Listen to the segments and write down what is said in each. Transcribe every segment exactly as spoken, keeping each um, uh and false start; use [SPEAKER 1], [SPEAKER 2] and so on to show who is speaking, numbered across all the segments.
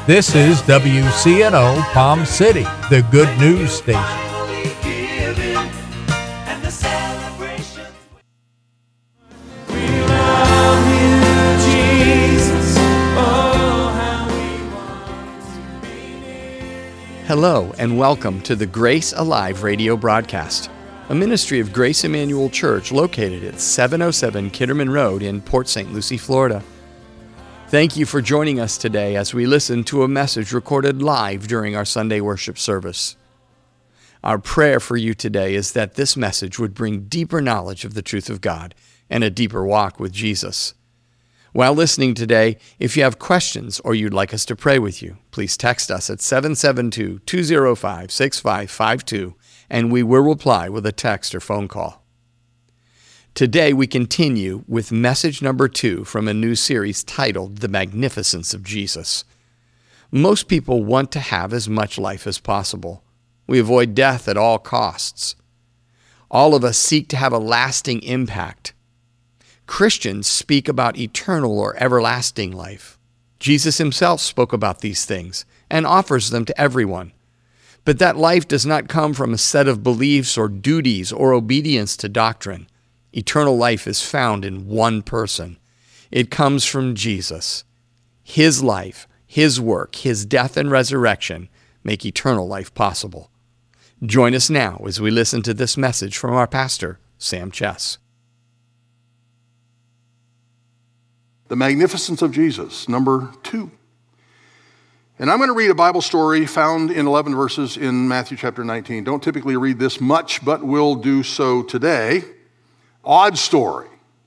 [SPEAKER 1] This is W C N O Palm City, the good news station.
[SPEAKER 2] Hello and welcome to the Grace Alive radio broadcast, a ministry of Grace Emmanuel Church located at seven oh seven Kitterman Road in Port Saint Lucie, Florida. Thank you for joining us today as we listen to a message recorded live during our Sunday worship service. Our prayer for you today is that this message would bring deeper knowledge of the truth of God and a deeper walk with Jesus. While listening today, if you have questions or you'd like us to pray with you, please text us at seven seven two, two oh five, six five five two and we will reply with a text or phone call. Today we continue with message number two from a new series titled The Magnificence of Jesus. Most people want to have as much life as possible. We avoid death at all costs. All of us seek to have a lasting impact. Christians speak about eternal or everlasting life. Jesus himself spoke about these things and offers them to everyone. But that life does not come from a set of beliefs or duties or obedience to doctrine. Eternal life is found in one person. It comes from Jesus. His life, his work, his death and resurrection make eternal life possible. Join us now as we listen to this message from our pastor, Sam Chess.
[SPEAKER 3] The Magnificence of Jesus, number two. And I'm going to read a Bible story found in eleven verses in Matthew chapter nineteen. Don't typically read this much, but will do so today. Odd story.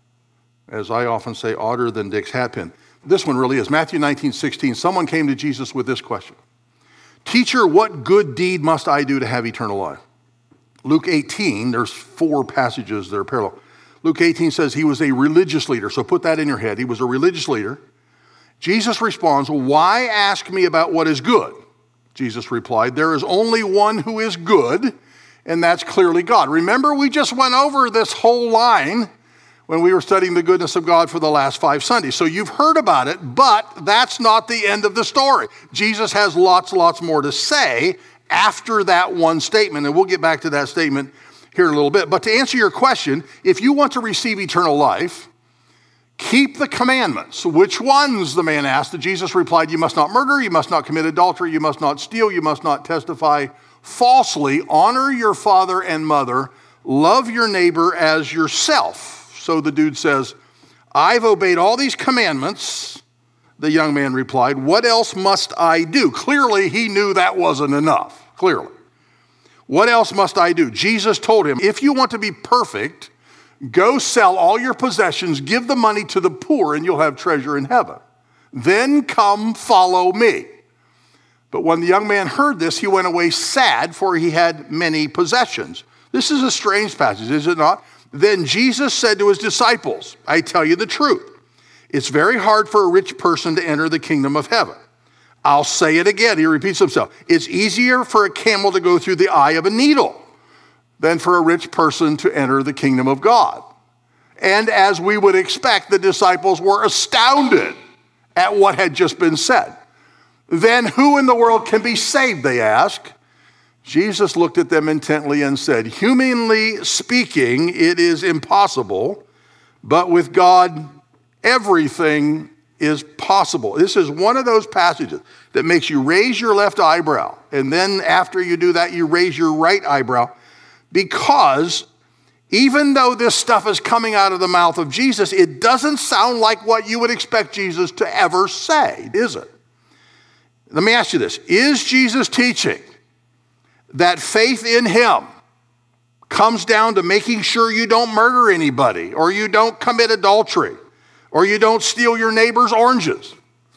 [SPEAKER 3] As I often say, odder than Dick's hatpin. This one really is. Matthew nineteen sixteen. Someone came to Jesus with this question. Teacher, what good deed must I do to have eternal life? Luke eighteen, there's four passages that are parallel. Luke eighteen says he was a religious leader, so put that in your head. He was a religious leader. Jesus responds, why ask me about what is good? Jesus replied, there is only one who is good, and that's clearly God. Remember, we just went over this whole line when we were studying the goodness of God for the last five Sundays. So you've heard about it, but that's not the end of the story. Jesus has lots, lots more to say after that one statement, and we'll get back to that statement here in a little bit. But to answer your question, if you want to receive eternal life, keep the commandments. Which ones, the man asked. And Jesus replied, you must not murder, you must not commit adultery, you must not steal, you must not testify falsely, honor your father and mother, love your neighbor as yourself. So the dude says, I've obeyed all these commandments. The young man replied, what else must I do? Clearly, he knew that wasn't enough. Clearly. What else must I do? Jesus told him, if you want to be perfect, go sell all your possessions, give the money to the poor, and you'll have treasure in heaven. Then come follow me. But when the young man heard this, he went away sad, for he had many possessions. This is a strange passage, is it not? Then Jesus said to his disciples, I tell you the truth. It's very hard for a rich person to enter the kingdom of heaven. I'll say it again. He repeats himself. It's easier for a camel to go through the eye of a needle than for a rich person to enter the kingdom of God. And as we would expect, the disciples were astounded at what had just been said. Then who in the world can be saved, they ask. Jesus looked at them intently and said, humanly speaking, it is impossible, but with God, everything is possible. This is one of those passages that makes you raise your left eyebrow. And then after you do that, you raise your right eyebrow. Because even though this stuff is coming out of the mouth of Jesus, it doesn't sound like what you would expect Jesus to ever say, is it? Let me ask you this. Is Jesus teaching that faith in him comes down to making sure you don't murder anybody, or you don't commit adultery, or you don't steal your neighbor's oranges?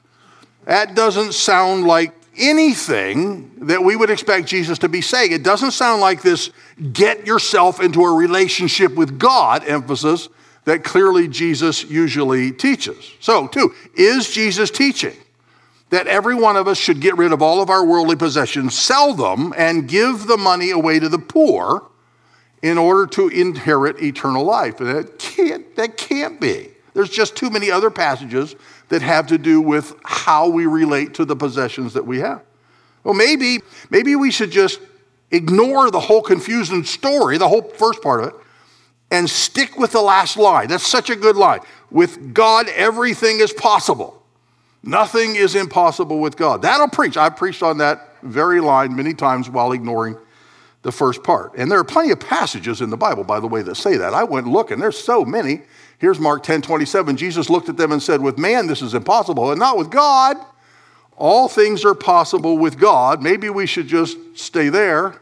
[SPEAKER 3] That doesn't sound like anything that we would expect Jesus to be saying. It doesn't sound like this get yourself into a relationship with God emphasis that clearly Jesus usually teaches. So, two, is Jesus teaching that every one of us should get rid of all of our worldly possessions, sell them, and give the money away to the poor in order to inherit eternal life? And that can't, that can't be There's just too many other passages that have to do with how we relate to the possessions that we have. Well, maybe, maybe we should just ignore the whole confusing story, the whole first part of it, and stick with the last line. That's such a good line. With God, everything is possible. Nothing is impossible with God. That'll preach. I've preached on that very line many times while ignoring the first part. And there are plenty of passages in the Bible, by the way, that say that. I went looking. There's so many. Here's Mark ten twenty-seven. Jesus looked at them and said, with man, this is impossible, and not with God. All things are possible with God. Maybe we should just stay there.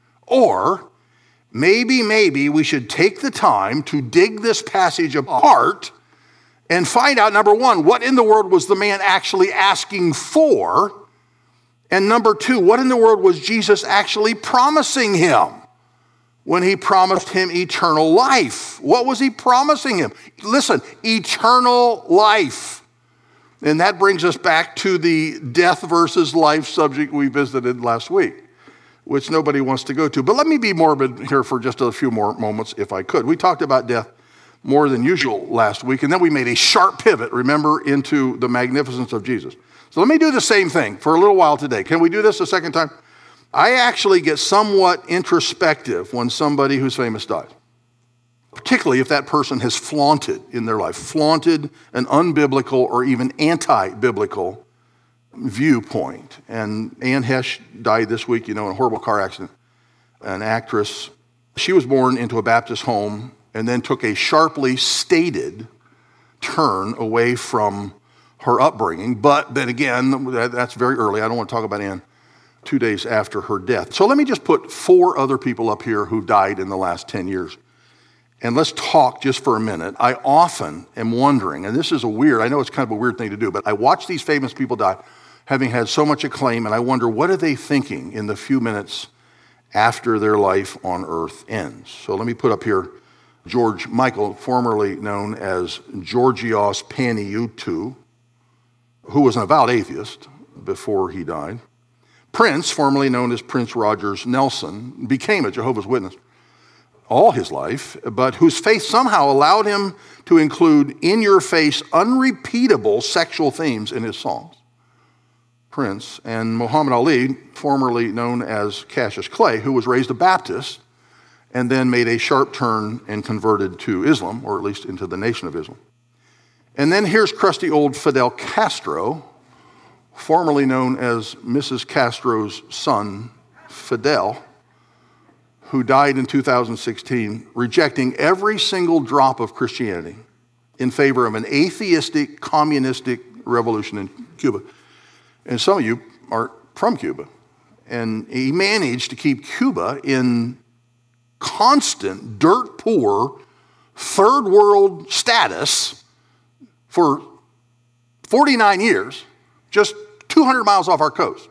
[SPEAKER 3] Or maybe, maybe we should take the time to dig this passage apart and find out, number one, what in the world was the man actually asking for? And number two, what in the world was Jesus actually promising him when he promised him eternal life? What was he promising him? Listen, eternal life. And that brings us back to the death versus life subject we visited last week, which nobody wants to go to. But let me be morbid here for just a few more moments, if I could. We talked about death more than usual last week, and then we made a sharp pivot, remember, into the magnificence of Jesus. So let me do the same thing for a little while today. Can we do this a second time? I actually get somewhat introspective when somebody who's famous dies, particularly if that person has flaunted in their life, flaunted an unbiblical or even anti-biblical viewpoint. And Anne Hesh died this week, you know, in a horrible car accident, an actress. She was born into a Baptist home and then took a sharply stated turn away from her upbringing. But then again, that's very early. I don't want to talk about Anne two days after her death. So let me just put four other people up here who died in the last ten years. And let's talk just for a minute. I often am wondering, and this is a weird, I know it's kind of a weird thing to do, but I watch these famous people die, having had so much acclaim, and I wonder, what are they thinking in the few minutes after their life on earth ends? So let me put up here George Michael, formerly known as Georgios Panioutou, who was an avowed atheist before he died. Prince, formerly known as Prince Rogers Nelson, became a Jehovah's Witness all his life, but whose faith somehow allowed him to include in-your-face, unrepeatable sexual themes in his songs. Prince. And Muhammad Ali, formerly known as Cassius Clay, who was raised a Baptist and then made a sharp turn and converted to Islam, or at least into the Nation of Islam. And then here's crusty old Fidel Castro, formerly known as Missus Castro's son, Fidel, who died in two thousand sixteen, rejecting every single drop of Christianity in favor of an atheistic, communistic revolution in Cuba. And some of you are from Cuba. And he managed to keep Cuba in constant, dirt poor, third world status for forty-nine years, just two hundred miles off our coast.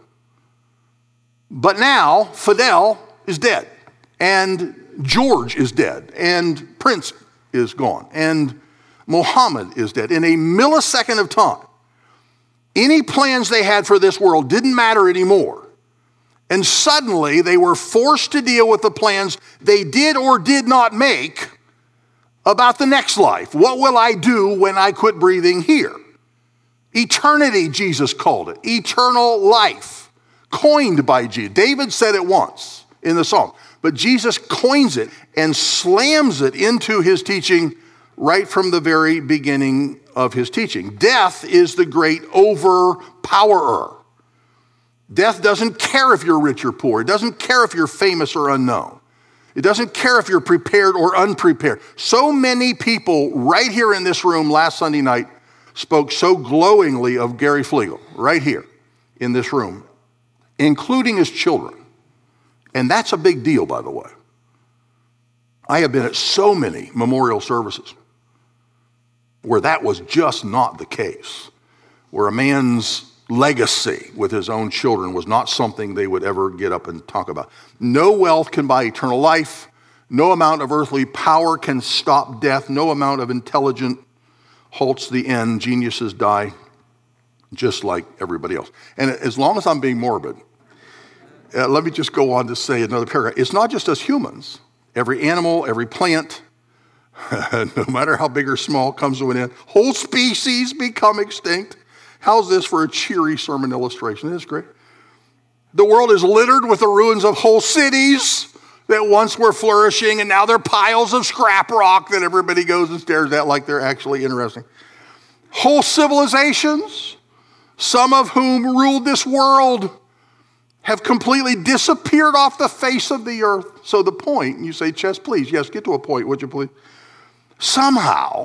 [SPEAKER 3] But now, Fidel is dead, and George is dead, and Prince is gone, and Muhammad is dead. In a millisecond of time, any plans they had for this world didn't matter anymore. And suddenly they were forced to deal with the plans they did or did not make about the next life. What will I do when I quit breathing here? Eternity, Jesus called it. Eternal life, coined by Jesus. David said it once in the Psalm, but Jesus coins it and slams it into his teaching right from the very beginning of his teaching. Death is the great overpowerer. Death doesn't care if you're rich or poor. It doesn't care if you're famous or unknown. It doesn't care if you're prepared or unprepared. So many people right here in this room last Sunday night spoke so glowingly of Gary Flegel, right here in this room, including his children. And that's a big deal, by the way. I have been at so many memorial services where that was just not the case, where a man's legacy with his own children was not something they would ever get up and talk about. No wealth can buy eternal life. No amount of earthly power can stop death. No amount of intelligence halts the end. Geniuses die just like everybody else. And as long as I'm being morbid, uh, let me just go on to say another paragraph. It's not just us humans. Every animal, every plant, no matter how big or small, comes to an end. Whole species become extinct. How's this for a cheery sermon illustration? Isn't this great? The world is littered with the ruins of whole cities that once were flourishing, and now they're piles of scrap rock that everybody goes and stares at like they're actually interesting. Whole civilizations, some of whom ruled this world, have completely disappeared off the face of the earth. So the point, you say, Chess, please, yes, get to a point, would you please? Somehow,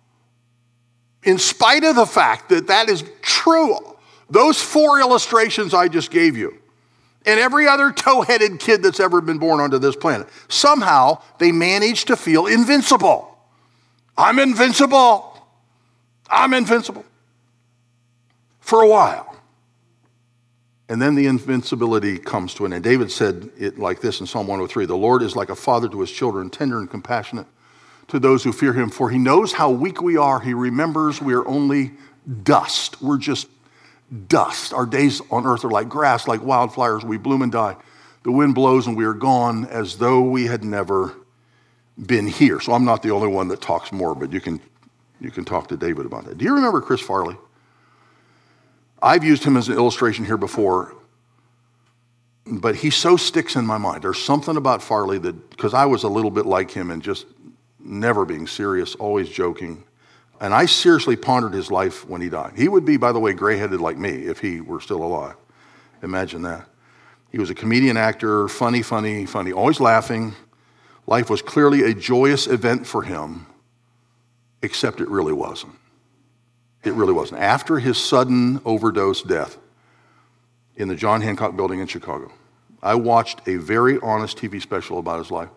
[SPEAKER 3] in spite of the fact that that is true, those four illustrations I just gave you, and every other toe-headed kid that's ever been born onto this planet, somehow they manage to feel invincible. I'm invincible. I'm invincible. For a while. And then the invincibility comes to an end. David said it like this in Psalm one oh three, the Lord is like a father to his children, tender and compassionate to those who fear him, for he knows how weak we are. He remembers we are only dust. We're just dust. Our days on earth are like grass, like wildflowers. We bloom and die. The wind blows and we are gone as though we had never been here. So I'm not the only one that talks more, but you can, you can talk to David about that. Do you remember Chris Farley? I've used him as an illustration here before, but he so sticks in my mind. There's something about Farley that, because I was a little bit like him and just never being serious, always joking. And I seriously pondered his life when he died. He would be, by the way, gray-headed like me if he were still alive. Imagine that. He was a comedian actor, funny, funny, funny, always laughing. Life was clearly a joyous event for him, except it really wasn't. It really wasn't. After his sudden overdose death in the John Hancock Building in Chicago, I watched a very honest T V special about his life.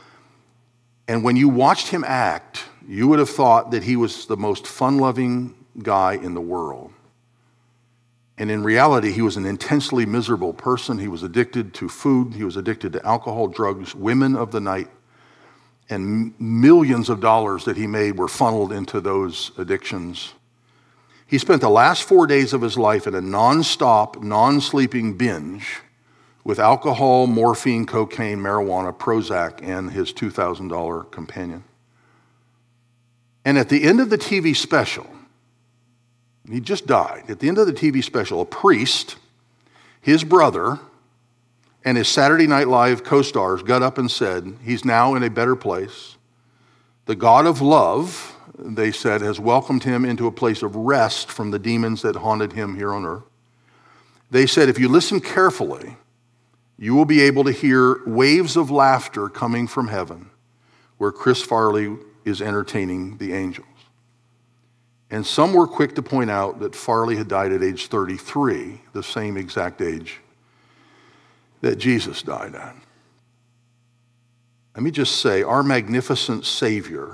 [SPEAKER 3] And when you watched him act, you would have thought that he was the most fun-loving guy in the world. And in reality, he was an intensely miserable person. He was addicted to food. He was addicted to alcohol, drugs, women of the night. And millions of dollars that he made were funneled into those addictions. He spent the last four days of his life in a non-stop, non-sleeping binge with alcohol, morphine, cocaine, marijuana, Prozac, and his two thousand dollars companion. And at the end of the T V special, he just died. At the end of the T V special, a priest, his brother, and his Saturday Night Live co-stars got up and said, he's now in a better place. The God of love, they said, has welcomed him into a place of rest from the demons that haunted him here on earth. They said, if you listen carefully, you will be able to hear waves of laughter coming from heaven where Chris Farley is entertaining the angels. And some were quick to point out that Farley had died at age thirty-three, the same exact age that Jesus died at. Let me just say, our magnificent Savior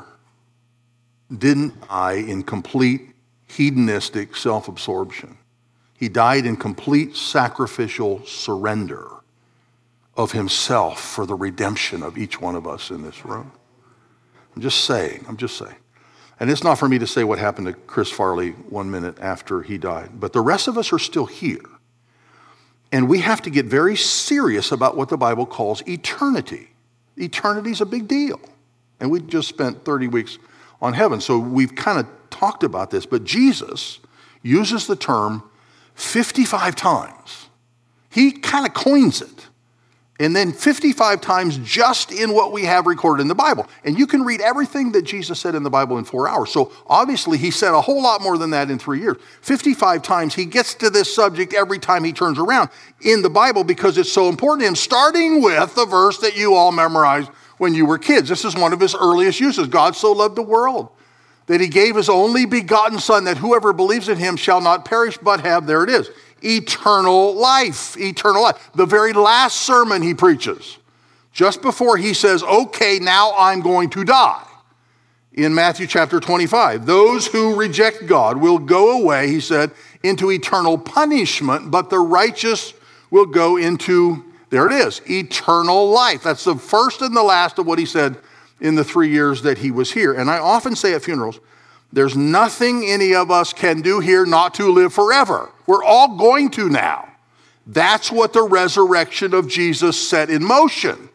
[SPEAKER 3] didn't die in complete hedonistic self-absorption. He died in complete sacrificial surrender of himself for the redemption of each one of us in this room. I'm just saying, I'm just saying. And it's not for me to say what happened to Chris Farley one minute after he died, but the rest of us are still here. And we have to get very serious about what the Bible calls eternity. Eternity is a big deal. And we just spent thirty weeks on heaven, so we've kind of talked about this, but Jesus uses the term fifty-five times. He kind of coins it. And then fifty-five times just in what we have recorded in the Bible. And you can read everything that Jesus said in the Bible in four hours. So obviously he said a whole lot more than that in three years. fifty-five times he gets to this subject every time he turns around in the Bible because it's so important to him, starting with the verse that you all memorized when you were kids. This is one of his earliest uses. God so loved the world that he gave his only begotten son, that whoever believes in him shall not perish but have, there it is, eternal life, eternal life. The very last sermon he preaches, just before he says, okay, now I'm going to die. In Matthew chapter twenty-five, those who reject God will go away, he said, into eternal punishment, but the righteous will go into, there it is, eternal life. That's the first and the last of what he said in the three years that he was here. And I often say at funerals, there's nothing any of us can do here not to live forever. We're all going to now. That's what the resurrection of Jesus set in motion.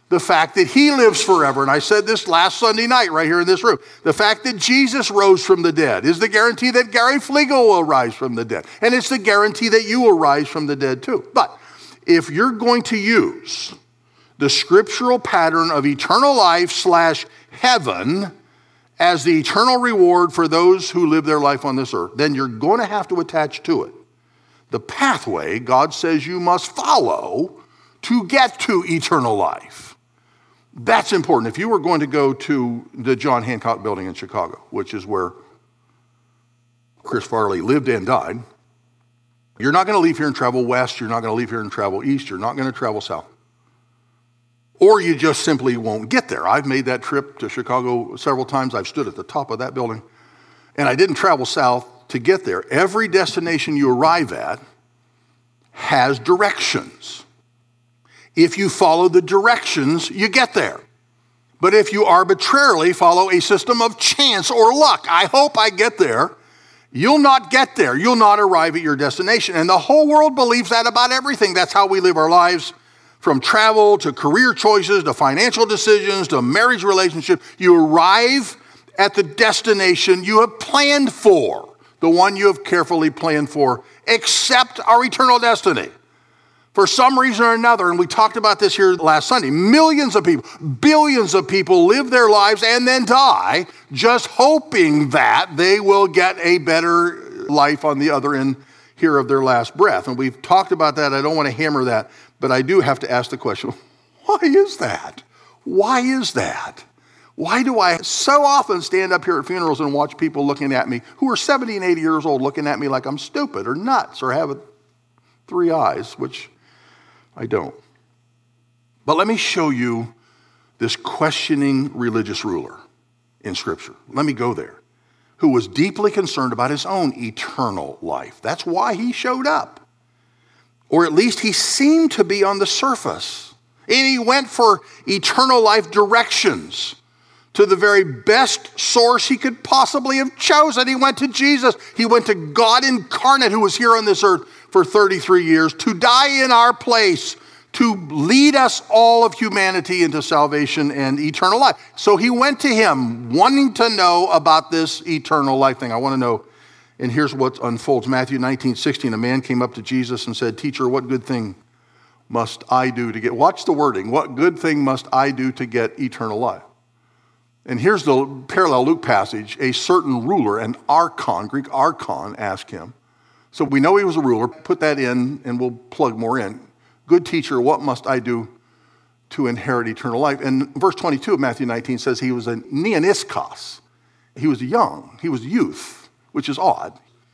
[SPEAKER 3] The fact that he lives forever, and I said this last Sunday night right here in this room, the fact that Jesus rose from the dead is the guarantee that Gary Flegel will rise from the dead. And it's the guarantee that you will rise from the dead too. But if you're going to use the scriptural pattern of eternal life slash heaven as the eternal reward for those who live their life on this earth, then you're going to have to attach to it the pathway God says you must follow to get to eternal life. That's important. If you were going to go to the John Hancock Building in Chicago, which is where Chris Farley lived and died, you're not going to leave here and travel west. You're not going to leave here and travel east. You're not going to travel south. Or you just simply won't get there. I've made that trip to Chicago several times. I've stood at the top of that building, and I didn't travel south to get there. Every destination you arrive at has directions. If you follow the directions, you get there. But if you arbitrarily follow a system of chance or luck, I hope I get there, you'll not get there. You'll not arrive at your destination. And the whole world believes that about everything. That's how we live our lives, from travel to career choices to financial decisions to marriage relationships. You arrive at the destination you have planned for, the one you have carefully planned for, except our eternal destiny. For some reason or another, and we talked about this here last Sunday, millions of people, billions of people live their lives and then die just hoping that they will get a better life on the other end here of their last breath. And we've talked about that. I don't want to hammer that, but I do have to ask the question, why is that? Why is that? Why do I so often stand up here at funerals and watch people looking at me who are seventy and eighty years old looking at me like I'm stupid or nuts or have three eyes, which I don't. But let me show you this questioning religious ruler in Scripture. Let me go there. Who was deeply concerned about his own eternal life. That's why he showed up. Or at least he seemed to be on the surface. And he went for eternal life directions to the very best source he could possibly have chosen. He went to Jesus. He went to God incarnate, who was here on this earth for thirty-three years to die in our place, to lead us all of humanity into salvation and eternal life. So he went to him wanting to know about this eternal life thing. I want to know, and here's what unfolds. Matthew nineteen sixteen, a man came up to Jesus and said, "Teacher, what good thing must I do to get," watch the wording, "what good thing must I do to get eternal life?" And here's the parallel Luke passage. A certain ruler, an archon, Greek archon, asked him. So we know he was a ruler. Put that in and we'll plug more in. "Good teacher, what must I do to inherit eternal life?" And verse twenty-two of Matthew nineteen says he was a neoniskos. He was young. He was youth, which is odd.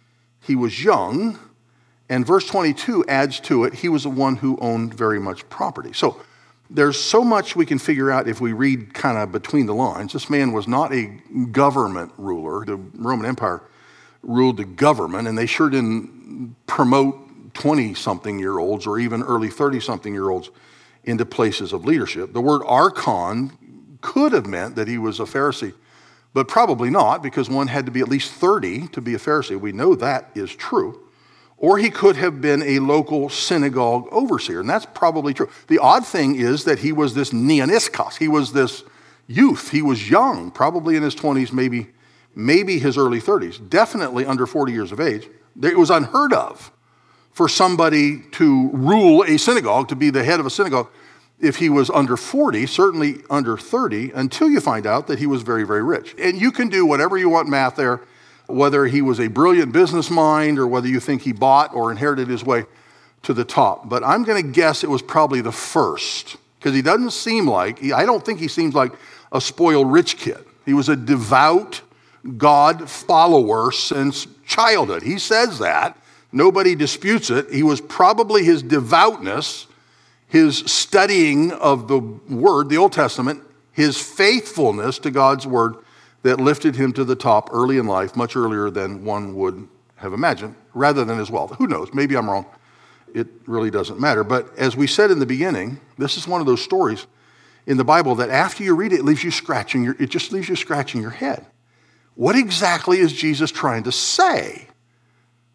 [SPEAKER 3] He was young. And verse twenty-two adds to it, he was the one who owned very much property. So there's so much we can figure out if we read kind of between the lines. This man was not a government ruler. The Roman Empire ruled the government, and they sure didn't promote twenty-something-year-olds or even early thirty-something-year-olds into places of leadership. The word archon could have meant that he was a Pharisee, but probably not, because one had to be at least thirty to be a Pharisee. We know that is true. Or he could have been a local synagogue overseer, and that's probably true. The odd thing is that he was this neoniskos. He was this youth. He was young, probably in his twenties, maybe maybe his early thirties, definitely under forty years of age. It was unheard of for somebody to rule a synagogue, to be the head of a synagogue, if he was under forty, certainly under thirty, until you find out that he was very, very rich. And you can do whatever you want math there, whether he was a brilliant business mind or whether you think he bought or inherited his way to the top. But I'm going to guess it was probably the first, because he doesn't seem like, I don't think he seems like a spoiled rich kid. He was a devout God follower since childhood. He says that. Nobody disputes it. He was probably his devoutness, his studying of the Word, the Old Testament, his faithfulness to God's Word that lifted him to the top early in life, much earlier than one would have imagined, rather than his wealth. Who knows? Maybe I'm wrong. It really doesn't matter. But as we said in the beginning, this is one of those stories in the Bible that after you read it, it leaves you scratching your, it just leaves you scratching your head. What exactly is Jesus trying to say?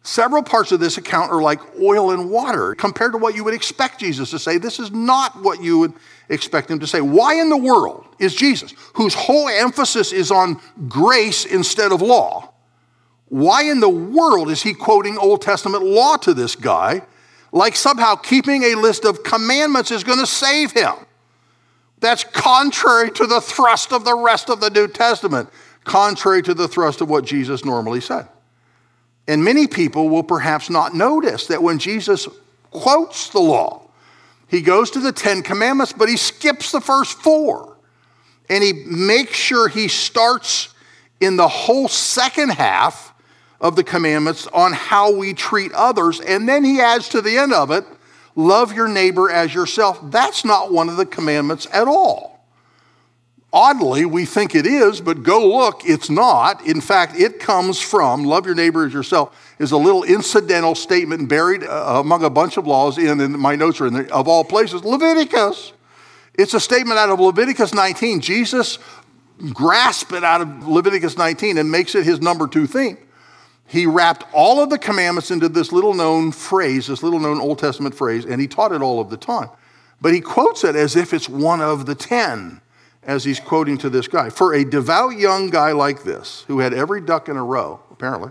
[SPEAKER 3] Several parts of this account are like oil and water compared to what you would expect Jesus to say. This is not what you would expect him to say. Why in the world is Jesus, whose whole emphasis is on grace instead of law, why in the world is he quoting Old Testament law to this guy, like somehow keeping a list of commandments is going to save him? That's contrary to the thrust of the rest of the New Testament, contrary to the thrust of what Jesus normally said. And many people will perhaps not notice that when Jesus quotes the law, he goes to the Ten Commandments, but he skips the first four. And he makes sure he starts in the whole second half of the commandments on how we treat others. And then he adds to the end of it, love your neighbor as yourself. That's not one of the commandments at all. Oddly, we think it is, but go look, it's not. In fact, it comes from, love your neighbor as yourself, is a little incidental statement buried uh, among a bunch of laws in, and my notes are in there, of all places, Leviticus. It's a statement out of Leviticus nineteen. Jesus grasped it out of Leviticus nineteen and makes it his number two theme. He wrapped all of the commandments into this little known phrase, this little known Old Testament phrase, and he taught it all of the time. But he quotes it as if it's one of the ten, as he's quoting to this guy. For a devout young guy like this, who had every duck in a row, apparently,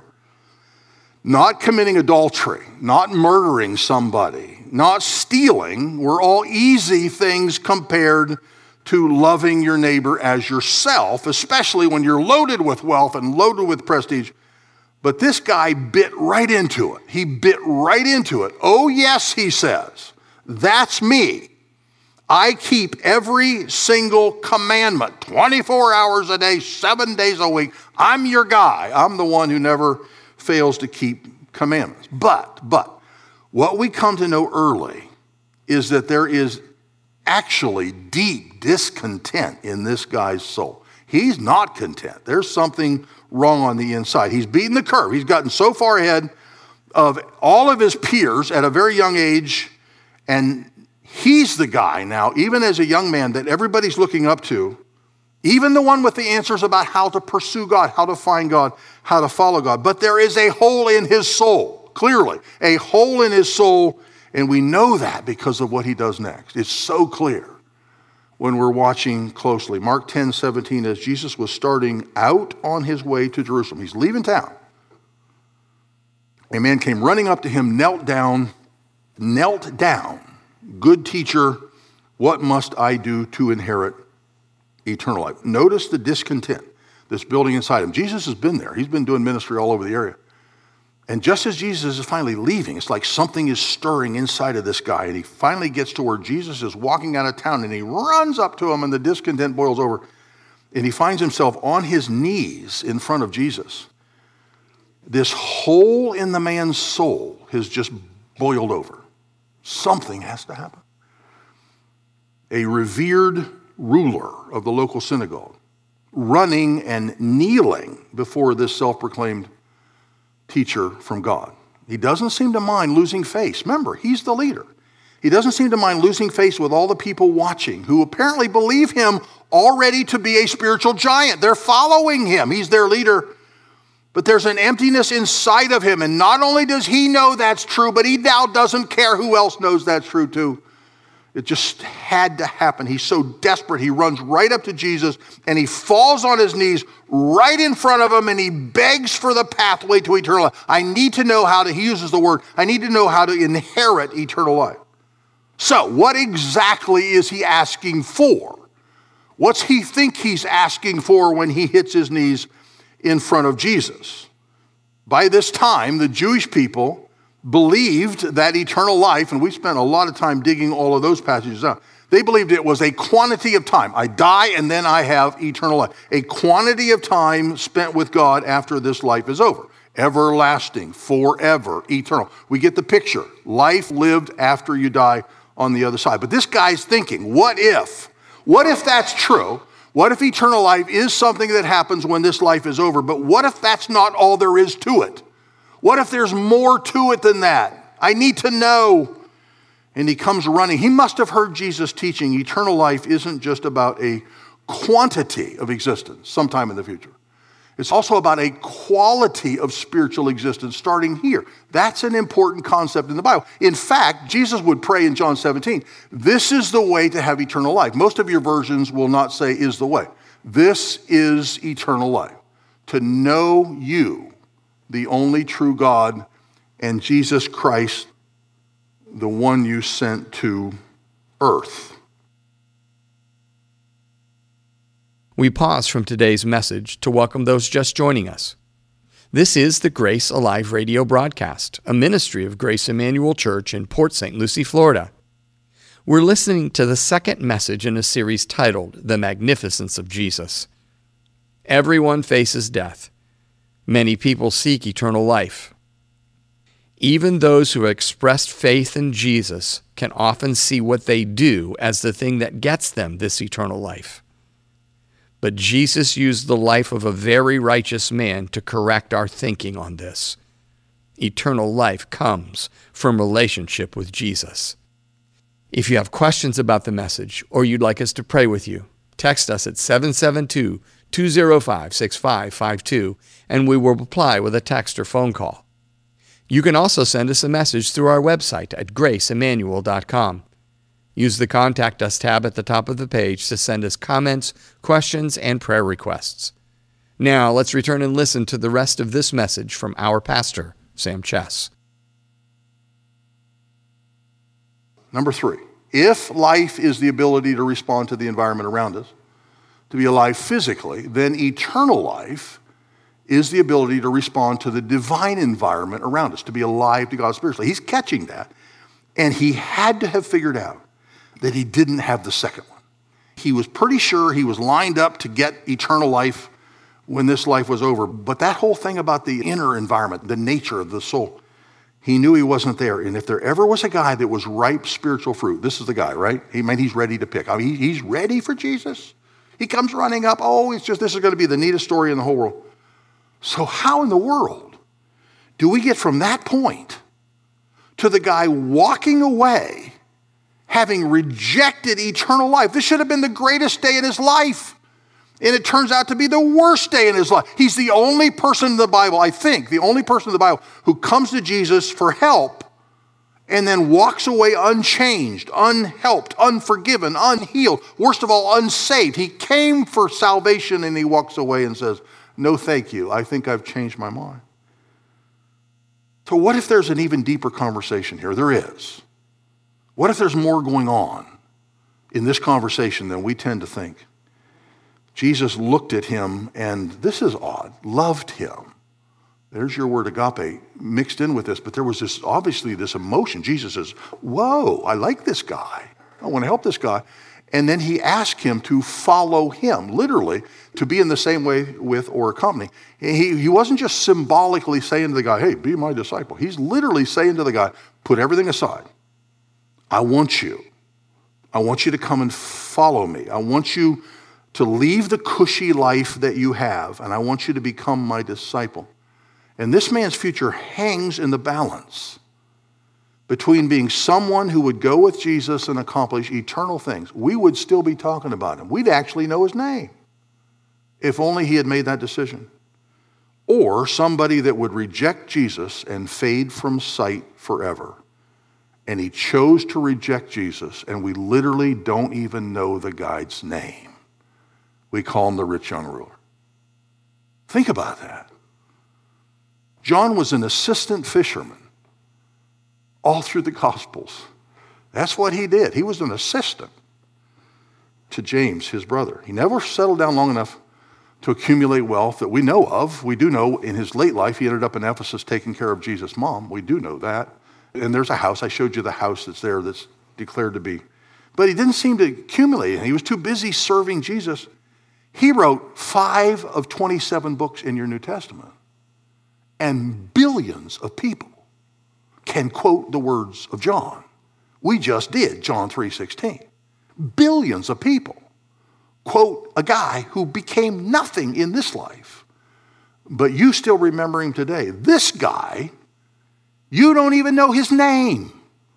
[SPEAKER 3] not committing adultery, not murdering somebody, not stealing, were all easy things compared to loving your neighbor as yourself, especially when you're loaded with wealth and loaded with prestige. But this guy bit right into it. He bit right into it. Oh, yes, he says, that's me. I keep every single commandment, twenty-four hours a day, seven days a week. I'm your guy. I'm the one who never fails to keep commandments. But, but, what we come to know early is that there is actually deep discontent in this guy's soul. He's not content. There's something wrong on the inside. He's beaten the curve. He's gotten so far ahead of all of his peers at a very young age, and he's the guy now, even as a young man, that everybody's looking up to, even the one with the answers about how to pursue God, how to find God, how to follow God. But there is a hole in his soul, clearly, a hole in his soul, and we know that because of what he does next. It's so clear when we're watching closely. Mark ten seventeen, as Jesus was starting out on his way to Jerusalem, he's leaving town. A man came running up to him, knelt down, knelt down. Good teacher, what must I do to inherit eternal life? Notice the discontent that's building inside him. Jesus has been there. He's been doing ministry all over the area. And just as Jesus is finally leaving, it's like something is stirring inside of this guy. And he finally gets to where Jesus is walking out of town, and he runs up to him, and the discontent boils over. And he finds himself on his knees in front of Jesus. This hole in the man's soul has just boiled over. Something has to happen. A revered ruler of the local synagogue, running and kneeling before this self-proclaimed teacher from God. He doesn't seem to mind losing face. Remember, he's the leader. He doesn't seem to mind losing face with all the people watching who apparently believe him already to be a spiritual giant. They're following him. He's their leader. But there's an emptiness inside of him, and not only does he know that's true, but he now doesn't care who else knows that's true too. It just had to happen. He's so desperate, he runs right up to Jesus, and he falls on his knees right in front of him, and he begs for the pathway to eternal life. I need to know how to, he uses the word, I need to know how to inherit eternal life. So, what exactly is he asking for? What's he think he's asking for when he hits his knees in front of Jesus? By this time, the Jewish people believed that eternal life, and we spent a lot of time digging all of those passages out. They believed it was a quantity of time. I die and then I have eternal life. A quantity of time spent with God after this life is over. Everlasting, forever, eternal. We get the picture. Life lived after you die on the other side. But this guy's thinking, what if? What if that's true? What if eternal life is something that happens when this life is over? But what if that's not all there is to it? What if there's more to it than that? I need to know. And he comes running. He must have heard Jesus teaching eternal life isn't just about a quantity of existence sometime in the future. It's also about a quality of spiritual existence starting here. That's an important concept in the Bible. In fact, Jesus would pray in John seventeen, this is the way to have eternal life. Most of your versions will not say is the way. This is eternal life. To know you, the only true God, and Jesus Christ, the one you sent to earth.
[SPEAKER 2] We pause from today's message to welcome those just joining us. This is the Grace Alive radio broadcast, a ministry of Grace Emmanuel Church in Port Saint Lucie, Florida. We're listening to the second message in a series titled The Magnificence of Jesus. Everyone faces death. Many people seek eternal life. Even those who have expressed faith in Jesus can often see what they do as the thing that gets them this eternal life. But Jesus used the life of a very righteous man to correct our thinking on this. Eternal life comes from relationship with Jesus. If you have questions about the message or you'd like us to pray with you, text us at seven seven two, two zero five, six five five two and we will reply with a text or phone call. You can also send us a message through our website at grace emmanuel dot com. Use the Contact Us tab at the top of the page to send us comments, questions, and prayer requests. Now, let's return and listen to the rest of this message from our pastor, Sam Chess.
[SPEAKER 3] Number three, if life is the ability to respond to the environment around us, to be alive physically, then eternal life is the ability to respond to the divine environment around us, to be alive to God spiritually. He's catching that, and he had to have figured out that he didn't have the second one. He was pretty sure he was lined up to get eternal life when this life was over. But that whole thing about the inner environment, the nature of the soul, he knew he wasn't there. And if there ever was a guy that was ripe spiritual fruit, this is the guy, right? He mean, he's ready to pick. I mean, he's ready for Jesus. He comes running up. Oh, it's just, this is going to be the neatest story in the whole world. So how in the world do we get from that point to the guy walking away having rejected eternal life? This should have been the greatest day in his life. And it turns out to be the worst day in his life. He's the only person in the Bible, I think, the only person in the Bible who comes to Jesus for help and then walks away unchanged, unhelped, unforgiven, unhealed, worst of all, unsaved. He came for salvation and he walks away and says, no, thank you. I think I've changed my mind. So what if there's an even deeper conversation here? There is. What if there's more going on in this conversation than we tend to think? Jesus looked at him and, this is odd, loved him. There's your word agape mixed in with this, but there was this, obviously this emotion. Jesus says, whoa, I like this guy. I want to help this guy. And then he asked him to follow him, literally, to be in the same way with or accompany. He, he wasn't just symbolically saying to the guy, hey, be my disciple. He's literally saying to the guy, put everything aside. I want you. I want you to come and follow me. I want you to leave the cushy life that you have, and I want you to become my disciple. And this man's future hangs in the balance between being someone who would go with Jesus and accomplish eternal things. We would still be talking about him. We'd actually know his name if only he had made that decision. Or somebody that would reject Jesus and fade from sight forever. And he chose to reject Jesus, and we literally don't even know the guy's name. We call him the rich young ruler. Think about that. John was an assistant fisherman all through the Gospels. That's what he did. He was an assistant to James, his brother. He never settled down long enough to accumulate wealth that we know of. We do know in his late life, he ended up in Ephesus taking care of Jesus' mom. We do know that. And there's a house. I showed you the house that's there that's declared to be. But he didn't seem to accumulate. He was too busy serving Jesus. He wrote five of twenty-seven books in your New Testament. And billions of people can quote the words of John. We just did, John three sixteen. Billions of people quote a guy who became nothing in this life. But you still remember him today. This guy, you don't even know his name.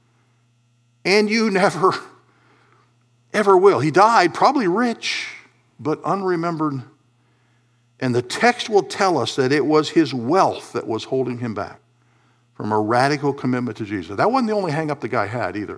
[SPEAKER 3] And you never, ever will. He died probably rich, but unremembered And the text will tell us that it was his wealth that was holding him back from a radical commitment to Jesus. That wasn't the only hang up the guy had either.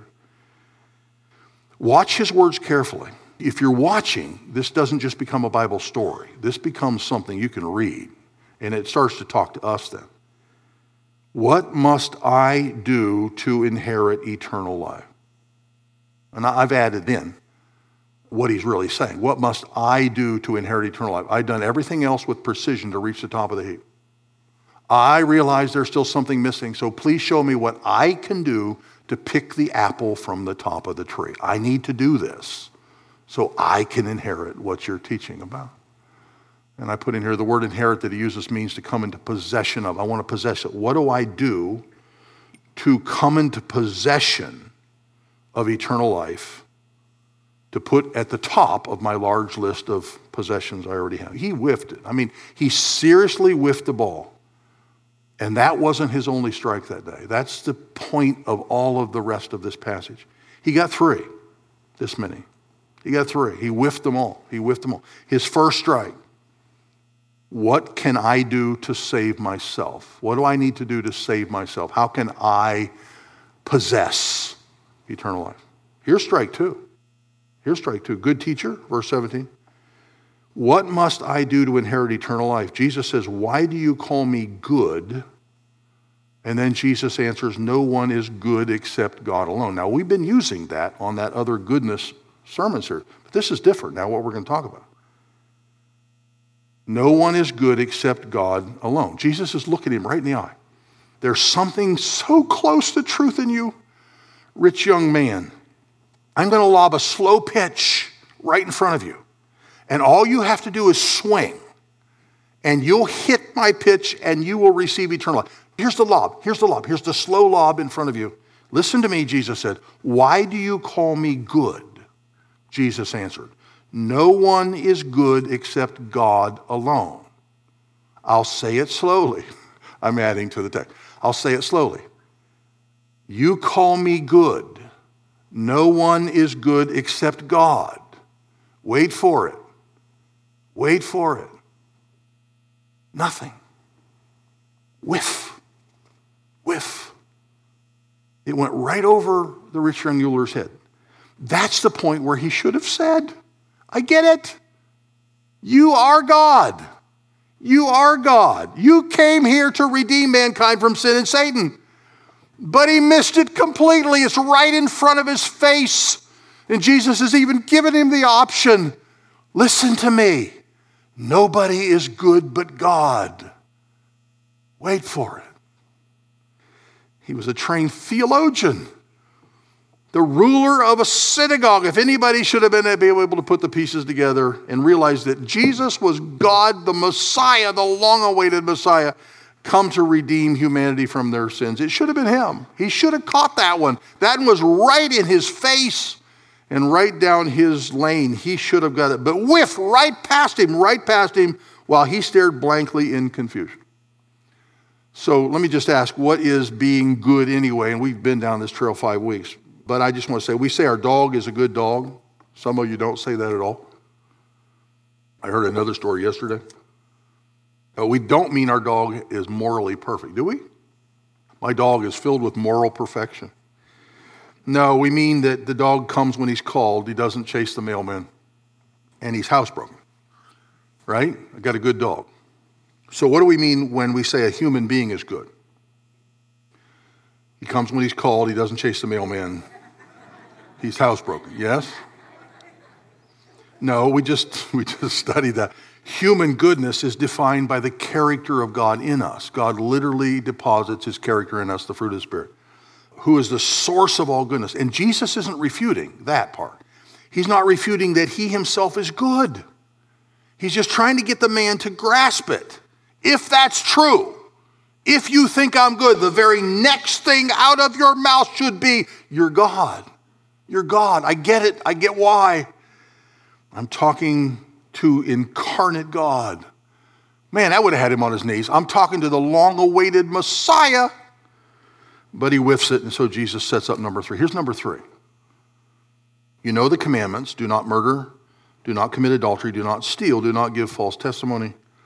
[SPEAKER 3] Watch his words carefully. If you're watching, this doesn't just become a Bible story. This becomes something you can read, and it starts to talk to us then. What must I do to inherit eternal life? And I've added in what he's really saying. What must I do to inherit eternal life? I've done everything else with precision to reach the top of the heap. I realize there's still something missing, so please show me what I can do to pick the apple from the top of the tree. I need to do this so I can inherit what you're teaching about. And I put in here the word inherit that he uses means to come into possession of. I want to possess it. What do I do to come into possession of eternal life, to put at the top of my large list of possessions I already have? He whiffed it. I mean, he seriously whiffed the ball. And that wasn't his only strike that day. That's the point of all of the rest of this passage. He got three, this many. He got three. He whiffed them all. He whiffed them all. His first strike. What can I do to save myself? What do I need to do to save myself? How can I possess eternal life? Here's strike two. Here's strike two. Good teacher, verse seventeen. What must I do to inherit eternal life? Jesus says, why do you call me good? And then Jesus answers, no one is good except God alone. Now, we've been using that on that other goodness sermon series, but this is different now, what we're going to talk about. No one is good except God alone. Jesus is looking him right in the eye. There's something so close to truth in you, rich young man. I'm going to lob a slow pitch right in front of you. And all you have to do is swing, and you'll hit my pitch, and you will receive eternal life. Here's the lob. Here's the lob. Here's the slow lob in front of you. Listen to me, Jesus said. Why do you call me good? Jesus answered, no one is good except God alone. I'll say it slowly. I'm adding to the text. I'll say it slowly. You call me good. No one is good except God. Wait for it. Wait for it. Nothing. Whiff. Whiff. It went right over the rich young ruler's head. That's the point where he should have said, I get it. You are God. You are God. You came here to redeem mankind from sin and Satan. But he missed it completely. It's right in front of his face. And Jesus has even given him the option. Listen to me. Nobody is good but God. Wait for it. He was a trained theologian, the ruler of a synagogue. If anybody should have been able to put the pieces together and realize that Jesus was God, the Messiah, the long-awaited Messiah, come to redeem humanity from their sins, it should have been him. He should have caught that one. That one was right in his face. And right down his lane, he should have got it. But whiff, right past him, right past him, while he stared blankly in confusion. So let me just ask, what is being good anyway? And we've been down this trail five weeks. But I just want to say, we say our dog is a good dog. Some of you don't say that at all. I heard another story yesterday. Uh, we don't mean our dog is morally perfect, do we? My dog is filled with moral perfection. No, we mean that the dog comes when he's called. He doesn't chase the mailman. And he's housebroken. Right? I got a good dog. So what do we mean when we say a human being is good? He comes when he's called. He doesn't chase the mailman. He's housebroken. Yes? No, we just we just studied that. Human goodness is defined by the character of God in us. God literally deposits his character in us, the fruit of the Spirit, who is the source of all goodness. And Jesus isn't refuting that part. He's not refuting that he himself is good. He's just trying to get the man to grasp it. If that's true, if you think I'm good, the very next thing out of your mouth should be, you're God. You're God. I get it. I get why. I'm talking to incarnate God. Man, that would have had him on his knees. I'm talking to the long-awaited Messiah. But he whiffs it, and so Jesus sets up number three. Here's number three. You know the commandments. Do not murder. Do not commit adultery. Do not steal. Do not give false testimony.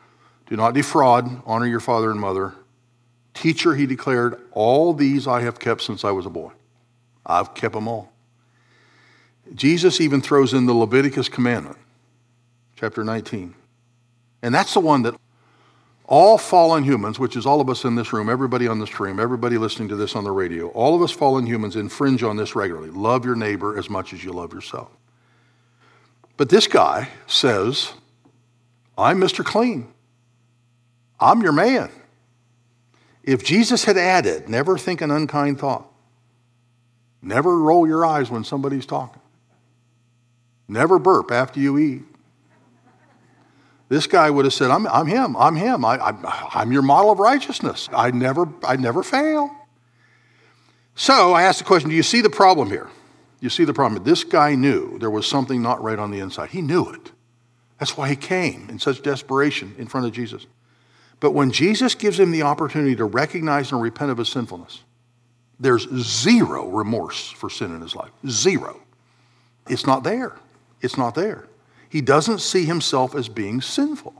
[SPEAKER 3] Do not defraud, honor your father and mother. Teacher, he declared, all these I have kept since I was a boy. I've kept them all. Jesus even throws in the Leviticus commandment, chapter nineteen. And that's the one that all fallen humans, which is all of us in this room, everybody on the stream, everybody listening to this on the radio, all of us fallen humans infringe on this regularly. Love your neighbor as much as you love yourself. But this guy says, I'm Mister Clean. I'm your man. If Jesus had added, never think an unkind thought. Never roll your eyes when somebody's talking. Never burp after you eat. This guy would have said, I'm, I'm him, I'm him. I, I, I'm your model of righteousness. I never, I never fail. So I asked the question, do you see the problem here? You see the problem. This guy knew there was something not right on the inside. He knew it. That's why he came in such desperation in front of Jesus. But when Jesus gives him the opportunity to recognize and repent of his sinfulness, there's zero remorse for sin in his life. Zero. It's not there. It's not there. He doesn't see himself as being sinful.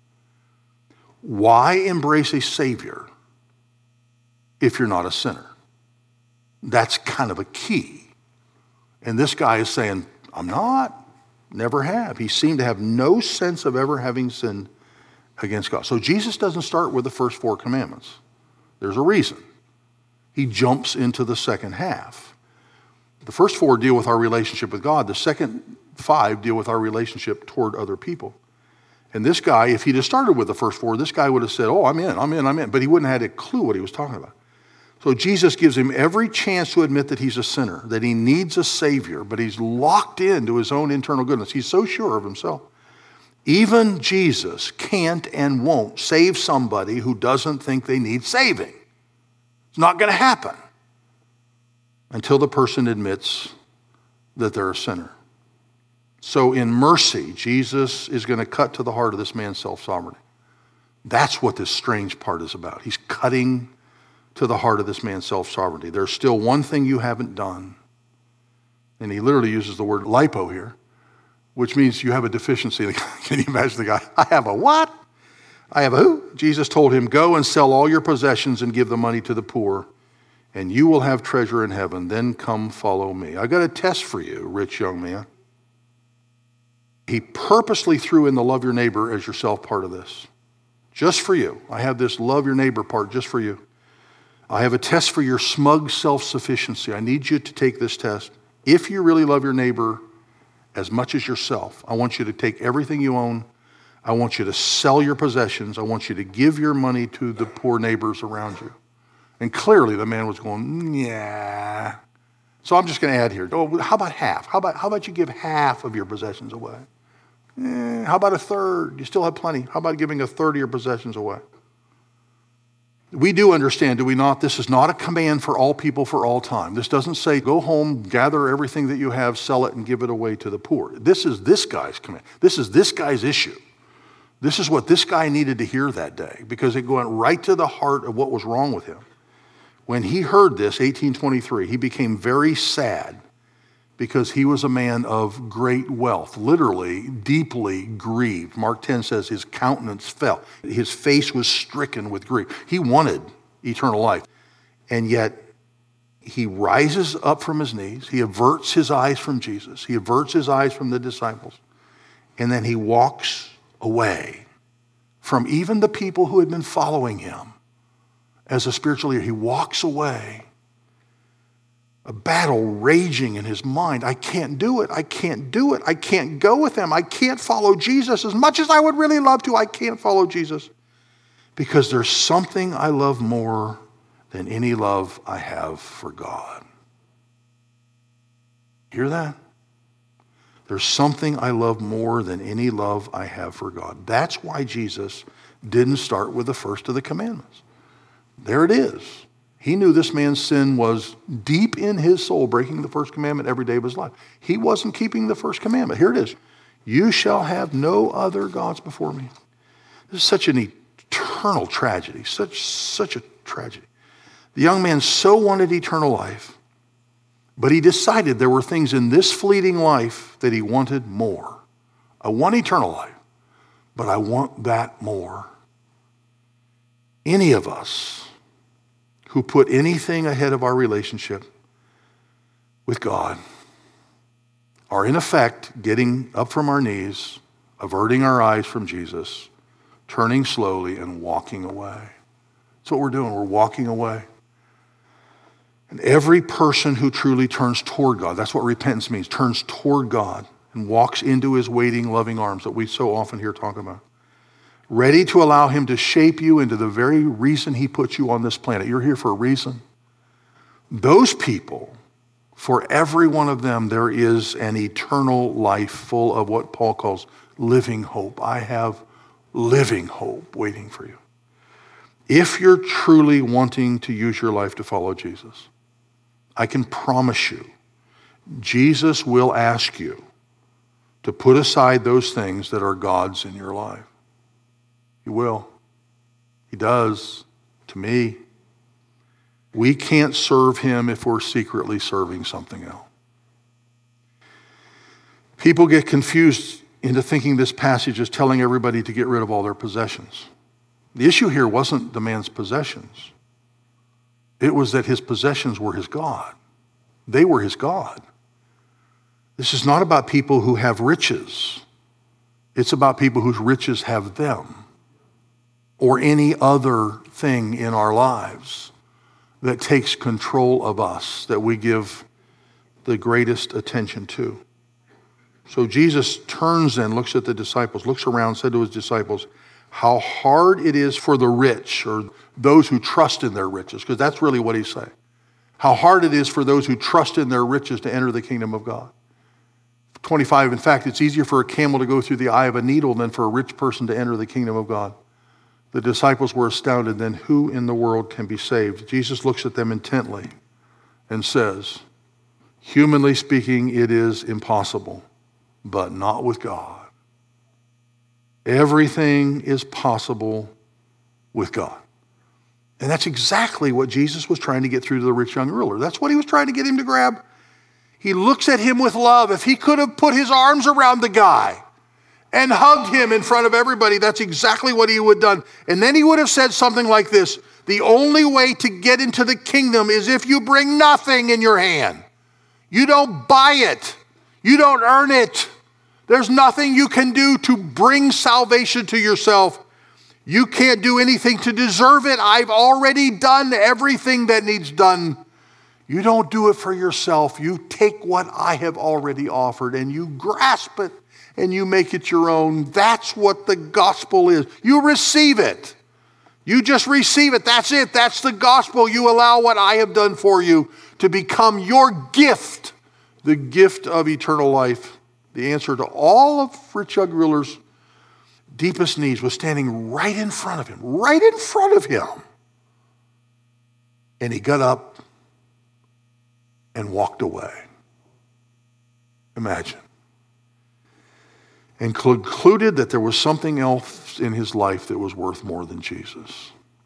[SPEAKER 3] Why embrace a Savior if you're not a sinner? That's kind of a key. And this guy is saying, I'm not, never have. He seemed to have no sense of ever having sinned against God. So Jesus doesn't start with the first four commandments. There's a reason. He jumps into the second half. The first four deal with our relationship with God. The second five deal with our relationship toward other people. And this guy, if he'd have started with the first four, this guy would have said, oh, I'm in, I'm in, I'm in. But he wouldn't have had a clue what he was talking about. So Jesus gives him every chance to admit that he's a sinner, that he needs a Savior, but he's locked into his own internal goodness. He's so sure of himself. Even Jesus can't and won't save somebody who doesn't think they need saving. It's not going to happen until the person admits that they're a sinner. So in mercy, Jesus is going to cut to the heart of this man's self-sovereignty. That's what this strange part is about. He's cutting to the heart of this man's self-sovereignty. There's still one thing you haven't done. And he literally uses the word lipo here, which means you have a deficiency. Can you imagine the guy? I have a what? I have a who? Jesus told him, go and sell all your possessions and give the money to the poor, and you will have treasure in heaven. Then come follow me. I got a test for you, rich young man. He purposely threw in the love your neighbor as yourself part of this. Just for you. I have this love your neighbor part just for you. I have a test for your smug self-sufficiency. I need you to take this test. If you really love your neighbor as much as yourself, I want you to take everything you own. I want you to sell your possessions. I want you to give your money to the poor neighbors around you. And clearly the man was going, yeah. So I'm just going to add here. Oh, how about half? How about, how about you give half of your possessions away? Eh, how about a third? You still have plenty. How about giving a third of your possessions away? We do understand, do we not? This is not a command for all people for all time. This doesn't say, go home, gather everything that you have, sell it, and give it away to the poor. This is this guy's command. This is this guy's issue. This is what this guy needed to hear that day, because it went right to the heart of what was wrong with him. When he heard this, eighteen twenty-three, he became very sad because he was a man of great wealth, literally deeply grieved. Mark ten says his countenance fell. His face was stricken with grief. He wanted eternal life. And yet he rises up from his knees. He averts his eyes from Jesus. He averts his eyes from the disciples. And then he walks away from even the people who had been following him as a spiritual leader. He walks away. A battle raging in his mind. I can't do it. I can't do it. I can't go with them. I can't follow Jesus as much as I would really love to. I can't follow Jesus because there's something I love more than any love I have for God. Hear that? There's something I love more than any love I have for God. That's why Jesus didn't start with the first of the commandments. There it is. He knew this man's sin was deep in his soul, breaking the first commandment every day of his life. He wasn't keeping the first commandment. Here it is. You shall have no other gods before me. This is such an eternal tragedy, such, such a tragedy. The young man so wanted eternal life, but he decided there were things in this fleeting life that he wanted more. I want eternal life, but I want that more. any of us who put anything ahead of our relationship with God are in effect getting up from our knees, averting our eyes from Jesus, turning slowly and walking away. That's what we're doing. We're walking away. And every person who truly turns toward God, that's what repentance means, turns toward God and walks into his waiting, loving arms that we so often hear talk about, ready to allow him to shape you into the very reason he put you on this planet. You're here for a reason. Those people, for every one of them, there is an eternal life full of what Paul calls living hope. I have living hope waiting for you. If you're truly wanting to use your life to follow Jesus, I can promise you, Jesus will ask you to put aside those things that are God's in your life. He will. He does to me. We can't serve him if we're secretly serving something else. People get confused into thinking this passage is telling everybody to get rid of all their possessions. The issue here wasn't the man's possessions. It was that his possessions were his God. They were his God. This is not about people who have riches. It's about people whose riches have them, or any other thing in our lives that takes control of us, that we give the greatest attention to. So Jesus turns and looks at the disciples, looks around, said to his disciples, how hard it is for the rich, or those who trust in their riches, because that's really what he's saying. How hard it is for those who trust in their riches to enter the kingdom of God. twenty-five, in fact, it's easier for a camel to go through the eye of a needle than for a rich person to enter the kingdom of God. The disciples were astounded. Then who in the world can be saved? Jesus looks at them intently and says, humanly speaking, it is impossible, but not with God. Everything is possible with God. And that's exactly what Jesus was trying to get through to the rich young ruler. That's what he was trying to get him to grab. He looks at him with love. If he could have put his arms around the guy and hugged him in front of everybody, that's exactly what he would have done. And then he would have said something like this: the only way to get into the kingdom is if you bring nothing in your hand. You don't buy it. You don't earn it. There's nothing you can do to bring salvation to yourself. You can't do anything to deserve it. I've already done everything that needs done. You don't do it for yourself. You take what I have already offered and you grasp it and you make it your own. That's what the gospel is. You receive it. You just receive it. That's it. That's the gospel. You allow what I have done for you to become your gift, the gift of eternal life. The answer to all of rich young ruler's deepest needs was standing right in front of him, right in front of him. And he got up and walked away. Imagine. And concluded that there was something else in his life that was worth more than Jesus.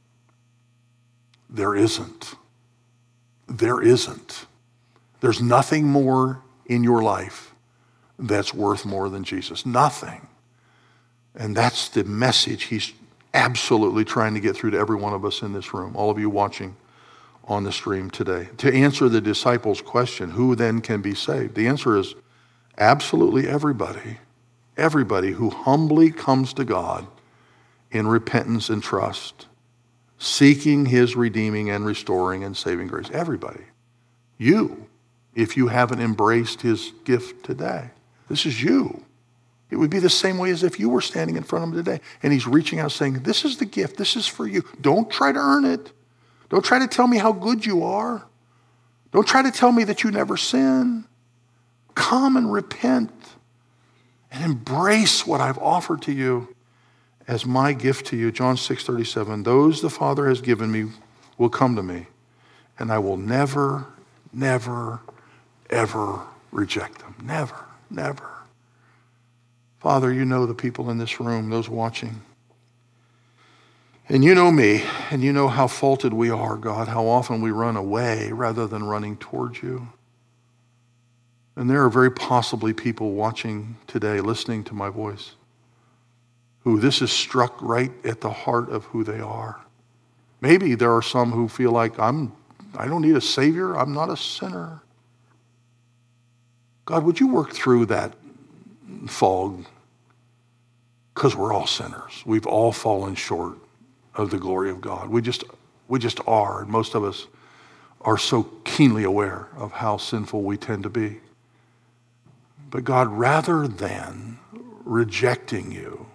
[SPEAKER 3] There isn't. There isn't. There's nothing more in your life that's worth more than Jesus. Nothing. And that's the message he's absolutely trying to get through to every one of us in this room, all of you watching on the stream today. To answer the disciples' question, who then can be saved? The answer is absolutely everybody. Everybody who humbly comes to God in repentance and trust, seeking his redeeming and restoring and saving grace. Everybody. You, if you haven't embraced his gift today. This is you. It would be the same way as if you were standing in front of him today and he's reaching out saying, this is the gift, this is for you. Don't try to earn it. Don't try to tell me how good you are. Don't try to tell me that you never sin. Come and repent and embrace what I've offered to you as my gift to you. John six thirty-seven, those the Father has given me will come to me, and I will never, never, ever reject them. Never, never. Father, you know the people in this room, those watching. And you know me, and you know how faulted we are, God, how often we run away rather than running towards you. And there are very possibly people watching today, listening to my voice, who this is struck right at the heart of who they are. Maybe there are some who feel like, I'm, I don't need a Savior. I'm not a sinner. God, would you work through that fog? Because we're all sinners. We've all fallen short of the glory of God. We just, we just are. And most of us are so keenly aware of how sinful we tend to be. But God, rather than rejecting you,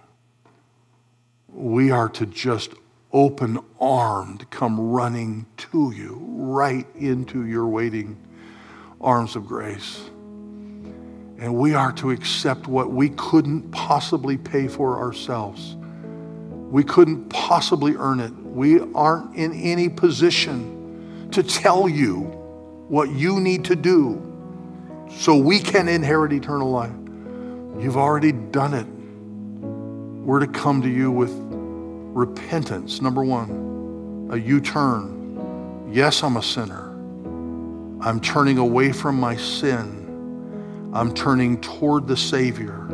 [SPEAKER 3] we are to just open-armed come running to you, right into your waiting arms of grace. And we are to accept what we couldn't possibly pay for ourselves. We couldn't possibly earn it. We aren't in any position to tell you what you need to do so we can inherit eternal life. You've already done it. We're to come to you with repentance. Number one, a U-turn. Yes, I'm a sinner. I'm turning away from my sin. I'm turning toward the Savior.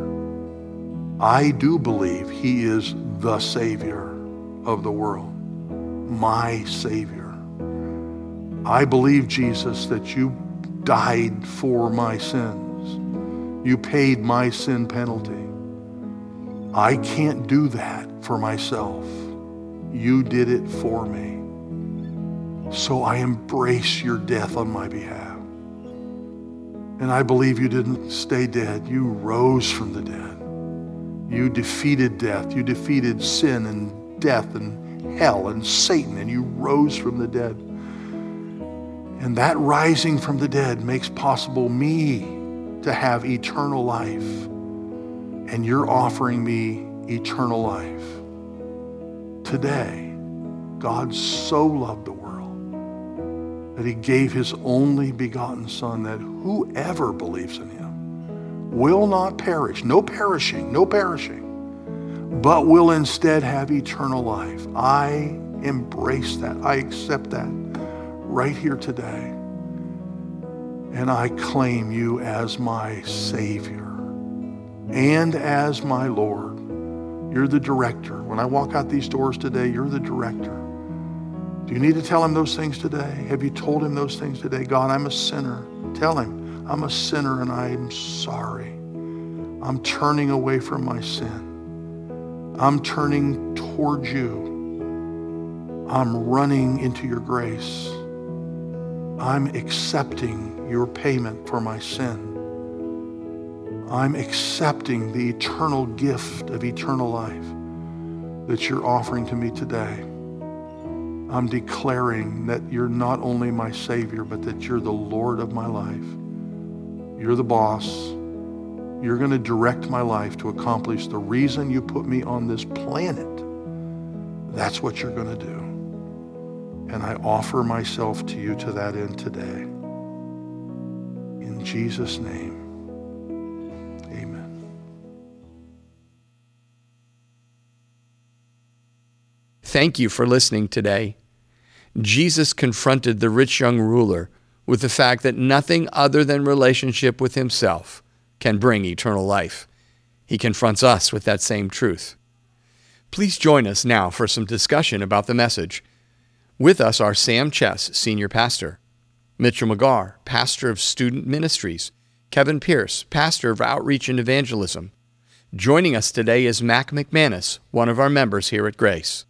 [SPEAKER 3] I do believe he is the Savior of the world, my Savior. I believe, Jesus, that you died for my sins. You paid my sin penalty. I can't do that for myself. You did it for me. So I embrace your death on my behalf. And I believe you didn't stay dead. You rose from the dead. You defeated death. You defeated sin and death and hell and Satan, and you rose from the dead. And that rising from the dead makes possible me to have eternal life. And you're offering me eternal life. Today, God so loved the world that he gave his only begotten Son, that whoever believes in him will not perish, no perishing, no perishing, but will instead have eternal life. I embrace that. I accept that right here today. And I claim you as my Savior and as my Lord. You're the director. When I walk out these doors today, you're the director. Do you need to tell him those things today? Have you told him those things today? God, I'm a sinner. Tell him, I'm a sinner and I'm sorry. I'm turning away from my sin. I'm turning towards you. I'm running into your grace. I'm accepting your payment for my sin. I'm accepting the eternal gift of eternal life that you're offering to me today. I'm declaring that you're not only my Savior, but that you're the Lord of my life. You're the boss. You're going to direct my life to accomplish the reason you put me on this planet. That's what you're going to do. And I offer myself to you to that end today. In Jesus' name.
[SPEAKER 2] Thank you for listening today. Jesus confronted the rich young ruler with the fact that nothing other than relationship with himself can bring eternal life. He confronts us with that same truth. Please join us now for some discussion about the message. With us are Sam Chess, Senior Pastor, Mitchell McGarr, Pastor of Student Ministries, Kevin Pierce, Pastor of Outreach and Evangelism. Joining us today is Mac McManus, one of our members here at Grace.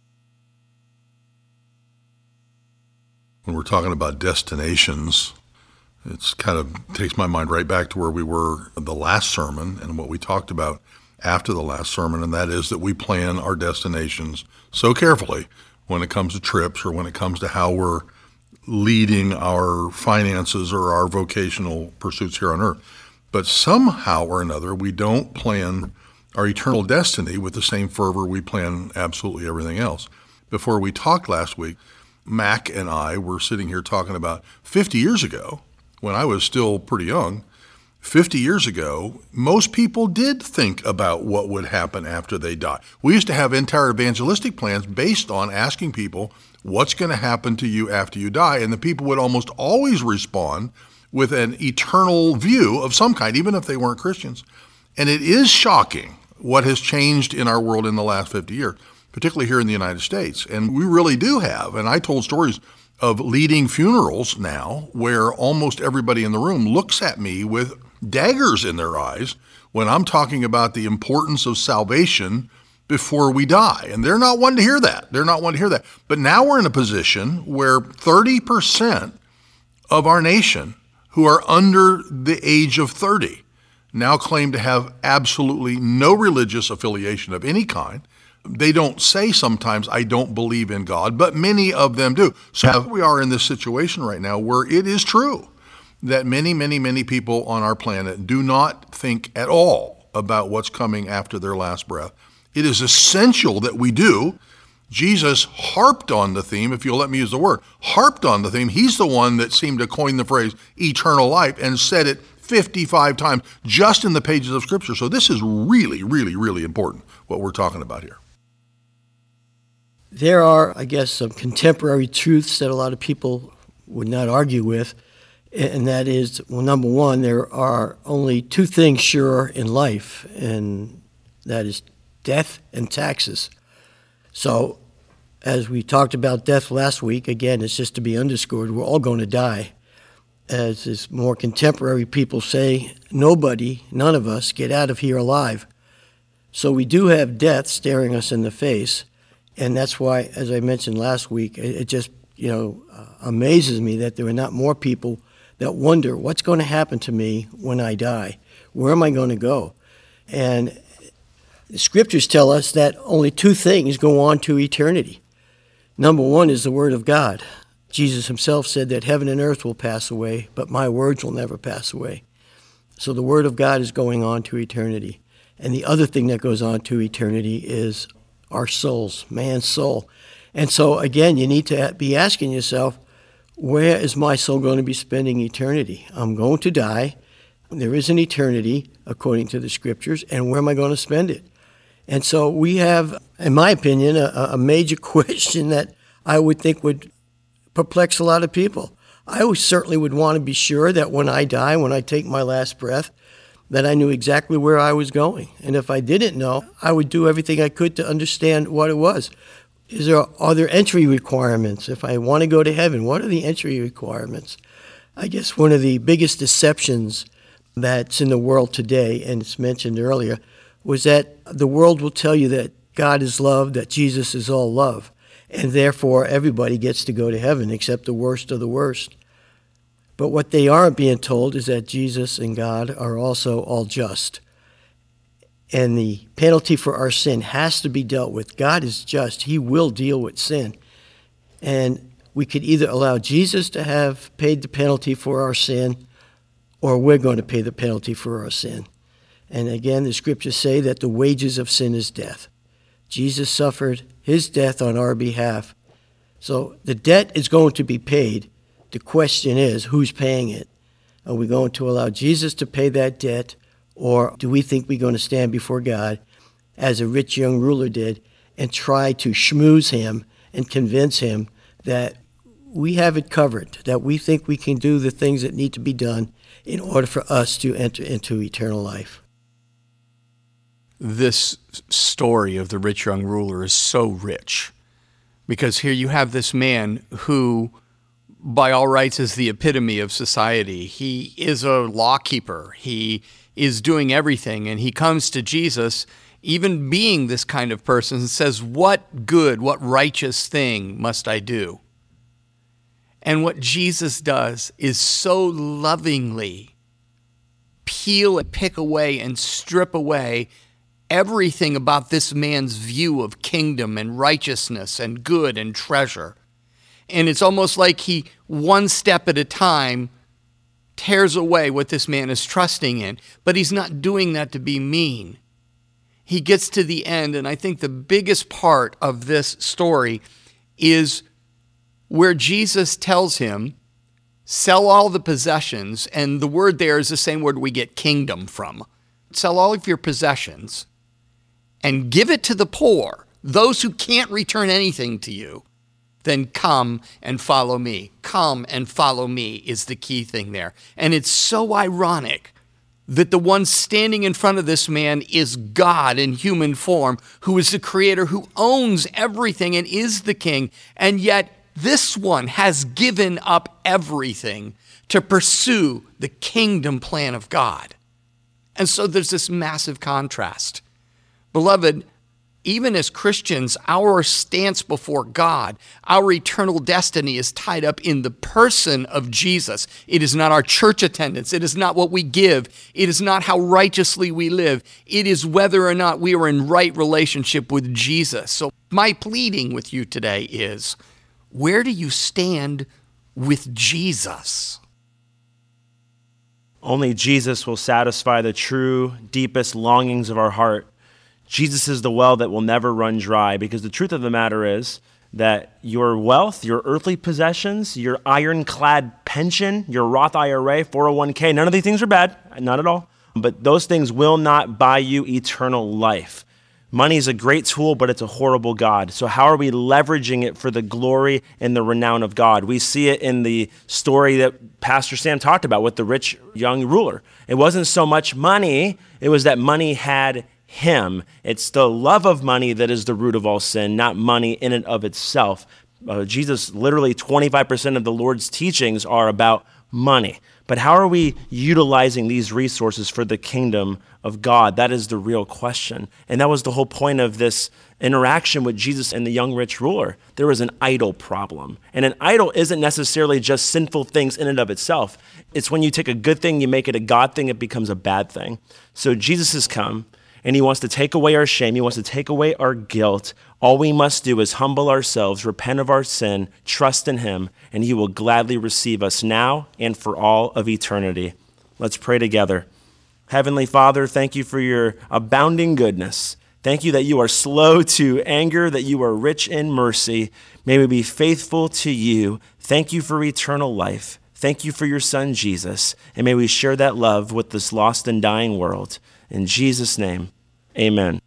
[SPEAKER 4] When we're talking about destinations, it's kind of takes my mind right back to where we were the last sermon and what we talked about after the last sermon, and that is that we plan our destinations so carefully when it comes to trips or when it comes to how we're leading our finances or our vocational pursuits here on earth. But somehow or another, we don't plan our eternal destiny with the same fervor we plan absolutely everything else. Before we talked last week, Mac and I were sitting here talking about fifty years ago, when I was still pretty young. fifty years ago, most people did think about what would happen after they die. We used to have entire evangelistic plans based on asking people, what's going to happen to you after you die? And the people would almost always respond with an eternal view of some kind, even if they weren't Christians. And it is shocking what has changed in our world in the last fifty years. particularly here in the United States. And we really do have, and I told stories of leading funerals now where almost everybody in the room looks at me with daggers in their eyes when I'm talking about the importance of salvation before we die. And they're not one to hear that. They're not one to hear that. But now we're in a position where thirty percent of our nation who are under the age of thirty now claim to have absolutely no religious affiliation of any kind. They don't say sometimes, I don't believe in God, but many of them do. So we are in this situation right now where it is true that many, many, many people on our planet do not think at all about what's coming after their last breath. It is essential that we do. Jesus harped on the theme, if you'll let me use the word, harped on the theme. He's the one that seemed to coin the phrase eternal life and said it fifty-five times just in the pages of Scripture. So this is really, really, really important, what we're talking about here.
[SPEAKER 5] There are, I guess, some contemporary truths that a lot of people would not argue with, and that is, well, number one, there are only two things sure in life, and that is death and taxes. So, as we talked about death last week, again, it's just to be underscored, we're all going to die. As is more contemporary people say, nobody, none of us, get out of here alive. So we do have death staring us in the face, and that's why, as I mentioned last week, it just, you know, uh, amazes me that there are not more people that wonder, what's going to happen to me when I die? Where am I going to go? And the Scriptures tell us that only two things go on to eternity. Number one is the Word of God. Jesus himself said that heaven and earth will pass away, but my words will never pass away. So the Word of God is going on to eternity. And the other thing that goes on to eternity is our souls, man's soul. And so, again, you need to be asking yourself, where is my soul going to be spending eternity? I'm going to die. There is an eternity, according to the Scriptures, and where am I going to spend it? And so we have, in my opinion, a, a major question that I would think would perplex a lot of people. I always certainly would want to be sure that when I die, when I take my last breath, that I knew exactly where I was going. And if I didn't know, I would do everything I could to understand what it was. Is there, are there entry requirements? If I want to go to heaven, what are the entry requirements? I guess one of the biggest deceptions that's in the world today, and it's mentioned earlier, was that the world will tell you that God is love, that Jesus is all love, and therefore everybody gets to go to heaven except the worst of the worst. But what they aren't being told is that Jesus and God are also all just. And the penalty for our sin has to be dealt with. God is just. He will deal with sin. And we could either allow Jesus to have paid the penalty for our sin, or we're going to pay the penalty for our sin. And again, the Scriptures say that the wages of sin is death. Jesus suffered his death on our behalf. So the debt is going to be paid. The question is, who's paying it? Are we going to allow Jesus to pay that debt, or do we think we're going to stand before God, as a rich young ruler did, and try to schmooze him and convince him that we have it covered, that we think we can do the things that need to be done in order for us to enter into eternal life?
[SPEAKER 2] This story of the rich young ruler is so rich, because here you have this man who, by all rights, is the epitome of society. He is a lawkeeper. He is doing everything, and he comes to Jesus, even being this kind of person, and says, what good, what righteous thing must I do? And what Jesus does is so lovingly peel and pick away and strip away everything about this man's view of kingdom and righteousness and good and treasure. And it's almost like he, one step at a time, tears away what this man is trusting in. But he's not doing that to be mean. He gets to the end, and I think the biggest part of this story is where Jesus tells him, sell all the possessions, and the word there is the same word we get kingdom from. Sell all of your possessions and give it to the poor, those who can't return anything to you. Then come and follow me. Come and follow me is the key thing there. And it's so ironic that the one standing in front of this man is God in human form, who is the creator, who owns everything and is the king. And yet this one has given up everything to pursue the kingdom plan of God. And so there's this massive contrast. Beloved, even as Christians, our stance before God, our eternal destiny is tied up in the person of Jesus. It is not our church attendance. It is not what we give. It is not how righteously we live. It is whether or not we are in right relationship with Jesus. So my pleading with you today is, where do you stand with Jesus?
[SPEAKER 6] Only Jesus will satisfy the true, deepest longings of our heart. Jesus is the well that will never run dry, because the truth of the matter is that your wealth, your earthly possessions, your ironclad pension, your Roth I R A, four oh one k, none of these things are bad, not at all, but those things will not buy you eternal life. Money is a great tool, but it's a horrible God. So how are we leveraging it for the glory and the renown of God? We see it in the story that Pastor Sam talked about with the rich young ruler. It wasn't so much money, it was that money had him. It's the love of money that is the root of all sin, not money in and of itself. Uh, Jesus, literally twenty-five percent of the Lord's teachings are about money. But how are we utilizing these resources for the kingdom of God? That is the real question. And that was the whole point of this interaction with Jesus and the young rich ruler. There was an idol problem. And an idol isn't necessarily just sinful things in and of itself. It's when you take a good thing, you make it a God thing, it becomes a bad thing. So Jesus has come, and he wants to take away our shame. He wants to take away our guilt. All we must do is humble ourselves, repent of our sin, trust in him, and he will gladly receive us now and for all of eternity. Let's pray together. Heavenly Father, thank you for your abounding goodness. Thank you that you are slow to anger, that you are rich in mercy. May we be faithful to you. Thank you for eternal life. Thank you for your son, Jesus. And may we share that love with this lost and dying world. In Jesus' name, amen.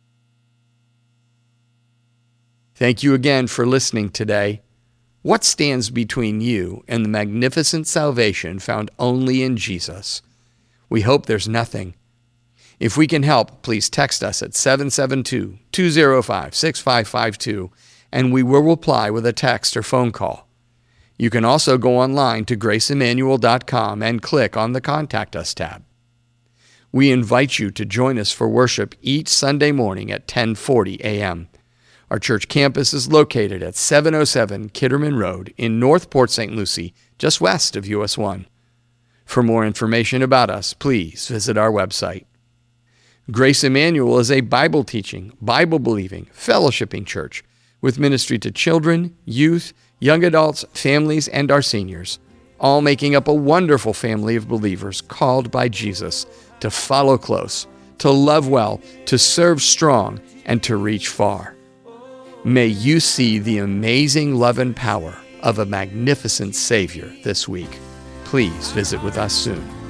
[SPEAKER 2] Thank you again for listening today. What stands between you and the magnificent salvation found only in Jesus? We hope there's nothing. If we can help, please text us at seven seven two, two zero five, six five five two, and we will reply with a text or phone call. You can also go online to grace emmanuel dot com and click on the Contact Us tab. We invite you to join us for worship each Sunday morning at ten forty a.m. Our church campus is located at seven oh seven Kitterman Road in North Port Saint Lucie, just west of U S one. For more information about us, please visit our website. Grace Emmanuel is a Bible-teaching, Bible-believing, fellowshipping church with ministry to children, youth, young adults, families, and our seniors, all making up a wonderful family of believers called by Jesus to follow close, to love well, to serve strong, and to reach far. May you see the amazing love and power of a magnificent Savior this week. Please visit with us soon.